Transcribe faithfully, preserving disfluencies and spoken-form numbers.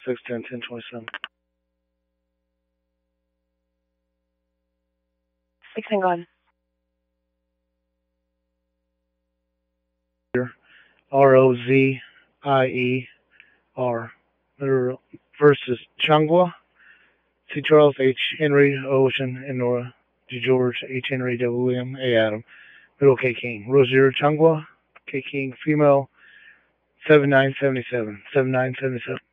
six ten ten twenty seven. Six and gone. R O Z I E R versus Changwa. C. Charles H. Henry Ocean and Nora G. George H. Henry W. William A. Adam. Middle K. King. Rosier Changwa. K. King. Female. seven nine seventy seven. seven nine seventy seven.